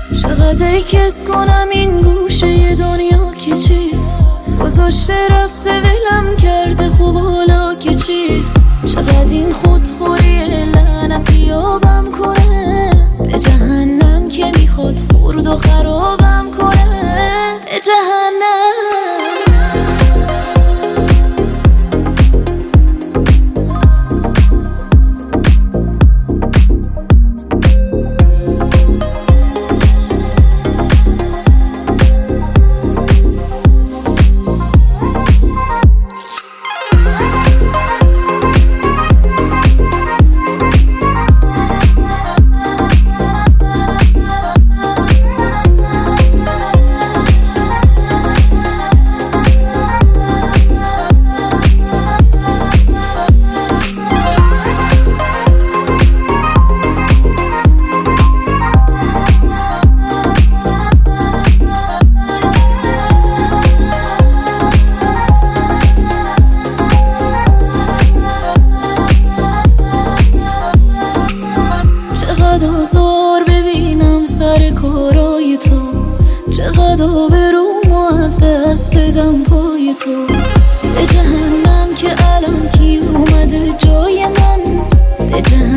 چقدر کس کنم این گوشه دنیا که چی گذاشته رفته ولم کرده، خوب حالا که چی؟ چقدر این خودخوری لعنتی آبم کنه به جهنم که میخواد خورد و خرابم کنه به جهنم. چقدر زار ببینم سر کارای تو، چقدر بروم و از دست بدم پای تو به جهنم که الان کی اومده جای من به جهنم.